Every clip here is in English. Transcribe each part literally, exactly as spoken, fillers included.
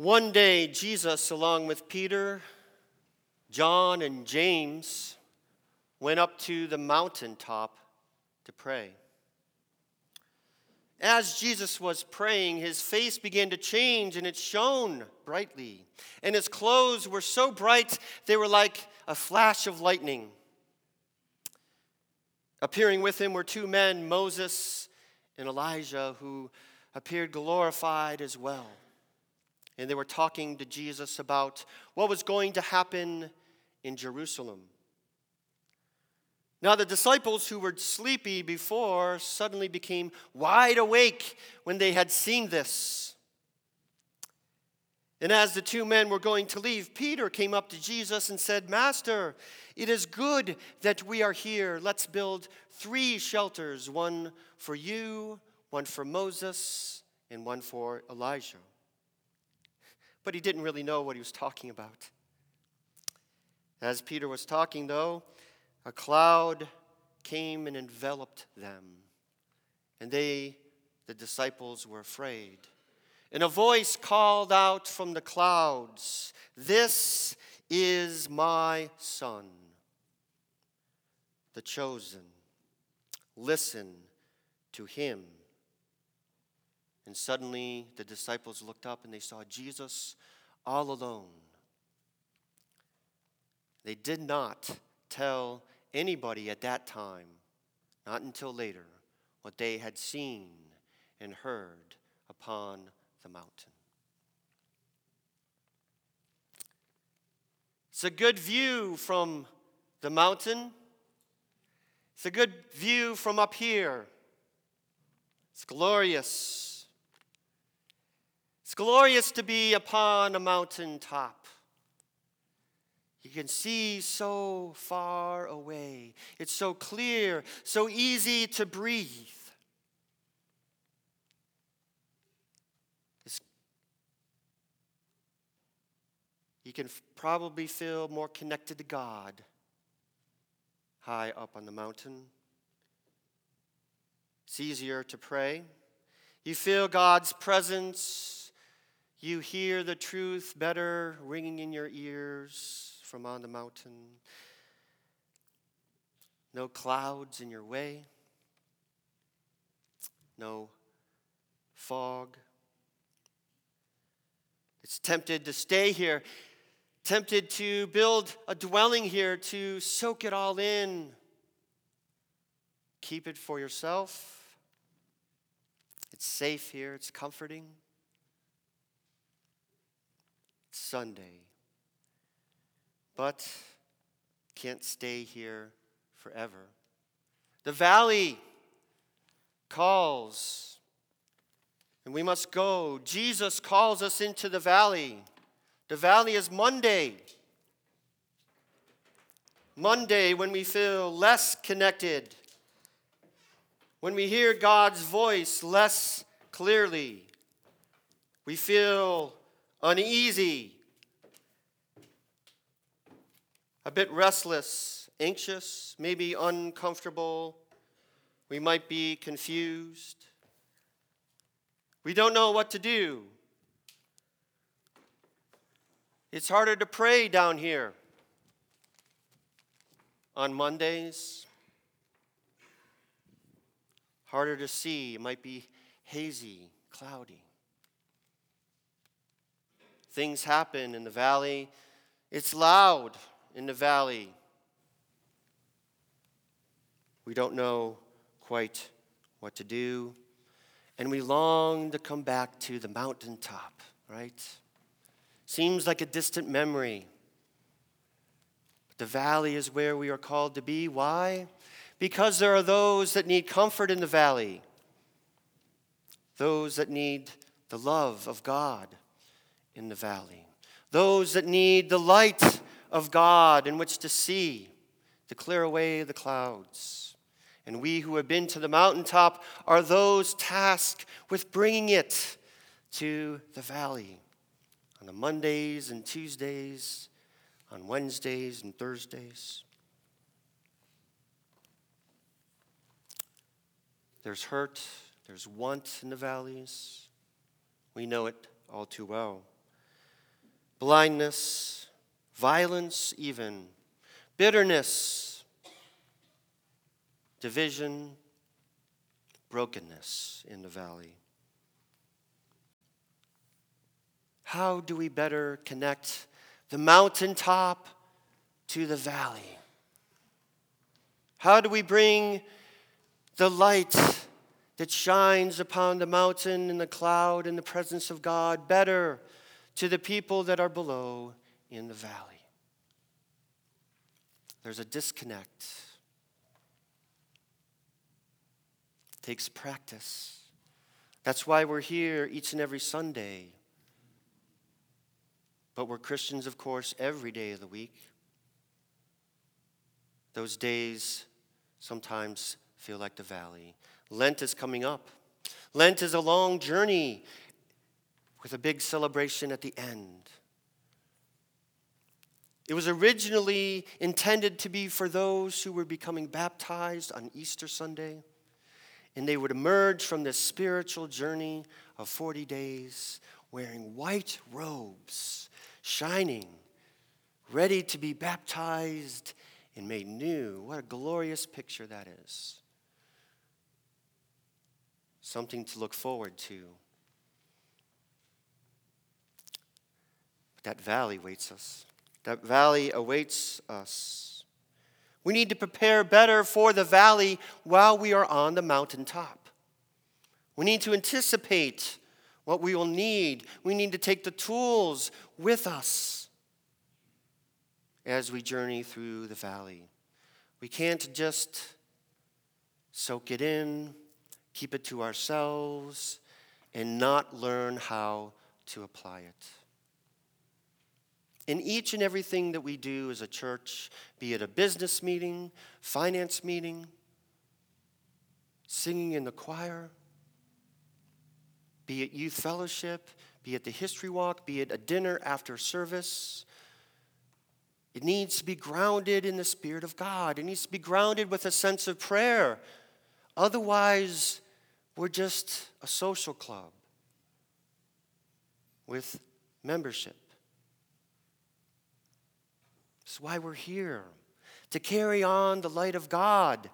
One day, Jesus, along with Peter, John, and James, went up to the mountaintop to pray. As Jesus was praying, his face began to change, and it shone brightly. And his clothes were so bright, they were like a flash of lightning. Appearing with him were two men, Moses and Elijah, who appeared glorified as well. And they were talking to Jesus about what was going to happen in Jerusalem. Now the disciples who were sleepy before suddenly became wide awake when they had seen this. And as the two men were going to leave, Peter came up to Jesus and said, "Master, it is good that we are here. Let's build three shelters, one for you, one for Moses, and one for Elijah." But he didn't really know what he was talking about. As Peter was talking, though, a cloud came and enveloped them, and they, the disciples, were afraid. And a voice called out from the clouds, "This is my Son, the chosen. Listen to him." And suddenly the disciples looked up and they saw Jesus all alone. They did not tell anybody at that time, not until later, what they had seen and heard upon the mountain. It's a good view from the mountain. It's a good view from up here. It's glorious. It's glorious to be upon a mountaintop. You can see so far away. It's so clear, so easy to breathe. It's, you can f- probably feel more connected to God high up on the mountain. It's easier to pray. You feel God's presence. You hear the truth better ringing in your ears from on the mountain. No clouds in your way. No fog. It's tempted to stay here. Tempted to build a dwelling here, to soak it all in. Keep it for yourself. It's safe here. It's comforting. It's Sunday. But can't stay here forever. The valley calls, and we must go. Jesus calls us into the valley. The valley is Monday. Monday, when we feel less connected, when we hear God's voice less clearly, we feel uneasy, a bit restless, anxious, maybe uncomfortable. We might be confused. We don't know what to do. It's harder to pray down here on Mondays. Harder to see. It might be hazy, cloudy. Things happen in the valley. It's loud in the valley. We don't know quite what to do. And we long to come back to the mountaintop, right? Seems like a distant memory. But the valley is where we are called to be. Why? Because there are those that need comfort in the valley. Those that need the love of God in the valley. Those that need the light of God in which to see, to clear away the clouds. And we who have been to the mountaintop are those tasked with bringing it to the valley on the Mondays and Tuesdays, on Wednesdays and Thursdays. There's hurt, there's want in the valleys. We know it all too well. blindness, violence even, bitterness, division, brokenness in the valley. How do we better connect the mountaintop to the valley? How do we bring the light that shines upon the mountain and the cloud in the presence of God better to the people that are below in the valley? There's a disconnect. It takes practice. That's why we're here each and every Sunday. But we're Christians, of course, every day of the week. Those days sometimes feel like the valley. Lent is coming up. Lent is a long journey with a big celebration at the end. It was originally intended to be for those who were becoming baptized on Easter Sunday, and they would emerge from this spiritual journey of forty days wearing white robes, shining, ready to be baptized and made new. What a glorious picture that is. Something to look forward to. But that valley waits us. That valley awaits us. We need to prepare better for the valley while we are on the mountaintop. We need to anticipate what we will need. We need to take the tools with us as we journey through the valley. We can't just soak it in, keep it to ourselves, and not learn how to apply it. In each and everything that we do as a church, be it a business meeting, finance meeting, singing in the choir, be it youth fellowship, be it the history walk, be it a dinner after service, it needs to be grounded in the Spirit of God. It needs to be grounded with a sense of prayer. Otherwise, we're just a social club with membership. That's why we're here, to carry on the light of God.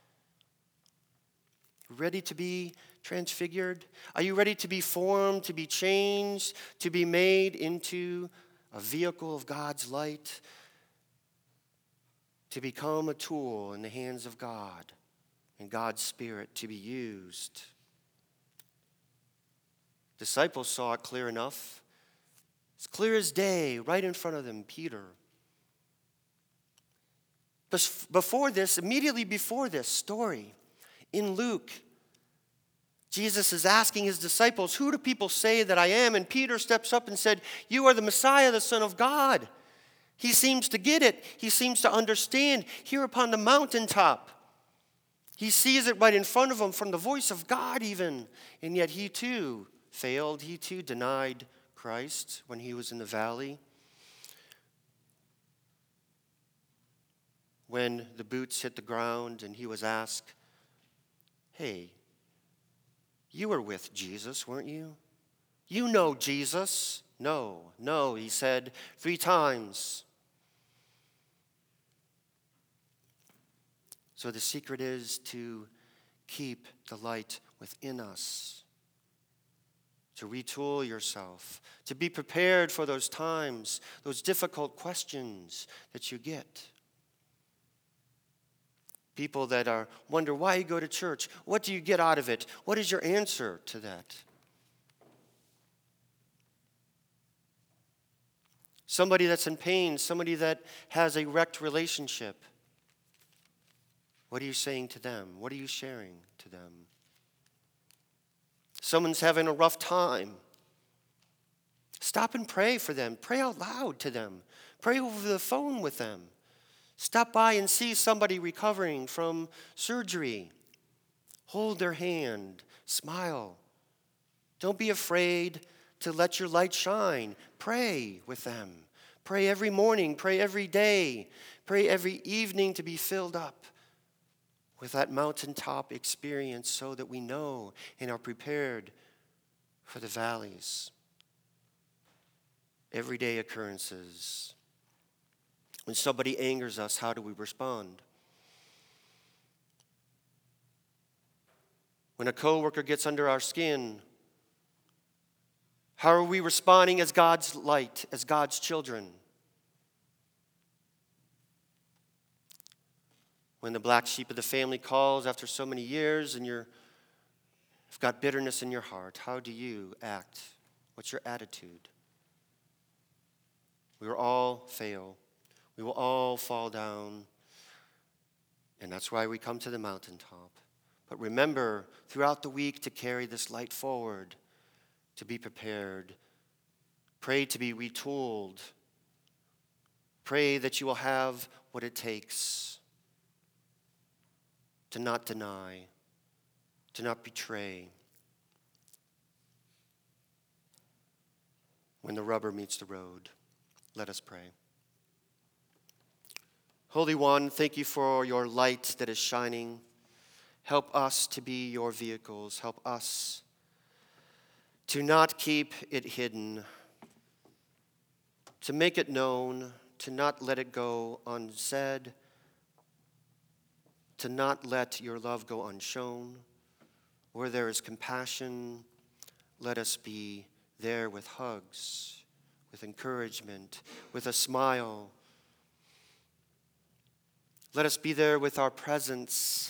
Ready to be transfigured? Are you ready to be formed, to be changed, to be made into a vehicle of God's light, to become a tool in the hands of God and God's Spirit to be used? Disciples saw it clear enough. It's clear as day, right in front of them, Peter. Before this, immediately before this story, in Luke, Jesus is asking his disciples, who do people say that I am? And Peter steps up and said, you are the Messiah, the Son of God. He seems to get it. He seems to understand here upon the mountaintop. He sees it right in front of him from the voice of God even. And yet he too failed. He too denied Christ when he was in the valley. When the boots hit the ground and he was asked, hey, you were with Jesus, weren't you? You know Jesus. No, no, he said three times. So the secret is to keep the light within us, to retool yourself, to be prepared for those times, those difficult questions that you get. People that are wonder why you go to church. What do you get out of it? What is your answer to that? Somebody that's in pain, somebody that has a wrecked relationship. What are you saying to them? What are you sharing to them? Someone's having a rough time. Stop and pray for them. Pray out loud to them. Pray over the phone with them. Stop by and see somebody recovering from surgery. Hold their hand. Smile. Don't be afraid to let your light shine. Pray with them. Pray every morning. Pray every day. Pray every evening to be filled up with that mountaintop experience so that we know and are prepared for the valleys. everyday occurrences. When somebody angers us, how do we respond? When a coworker gets under our skin, how are we responding as God's light, as God's children? When the black sheep of the family calls after so many years and you're, you've got bitterness in your heart, how do you act? What's your attitude? We will all fail. We will all fall down. And that's why we come to the mountaintop. But remember, throughout the week, to carry this light forward, to be prepared. Pray to be retooled. Pray that you will have what it takes to not deny, to not betray. When the rubber meets the road, let us pray. Holy One, thank you for your light that is shining. Help us to be your vehicles. Help us to not keep it hidden, to make it known, to not let it go unsaid, to not let your love go unshown. Where there is compassion, let us be there with hugs, with encouragement, with a smile. Let us be there with our presence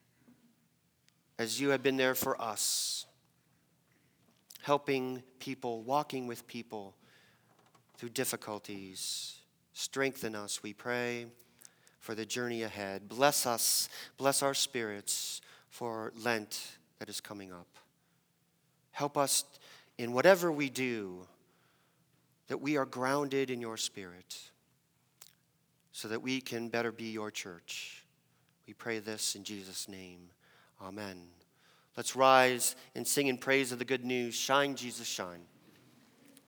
as you have been there for us, helping people, walking with people through difficulties. Strengthen us, we pray, for the journey ahead. Bless us, bless our spirits for Lent that is coming up. Help us in whatever we do, that we are grounded in your Spirit, so that we can better be your church. We pray this in Jesus' name. Amen. Let's rise and sing in praise of the good news. Shine, Jesus, shine.